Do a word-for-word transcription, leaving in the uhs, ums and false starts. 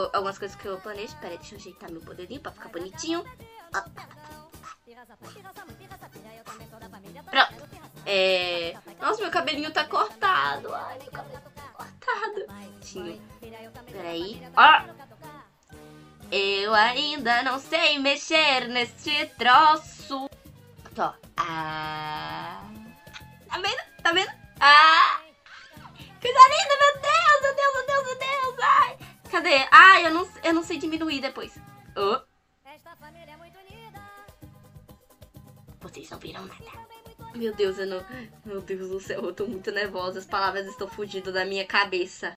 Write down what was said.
algumas coisas que eu planejo. Pera aí, deixa eu ajeitar meu poderinho pra ficar bonitinho. Pronto. É... Nossa, meu cabelinho tá cortado. Ai, meu cabelo tá cortado. Peraí. Ó. Eu ainda não sei mexer nesse troço. Ó. Ah. Tá vendo? Tá vendo? Ah. Coisa linda, meu Deus, meu Deus, meu Deus, meu Deus. Ai. Cadê? Ah, eu não, eu não sei diminuir depois. Oh. Vocês não viram nada. Meu Deus, eu não... Meu Deus do céu, eu tô muito nervosa. As palavras estão fugindo da minha cabeça.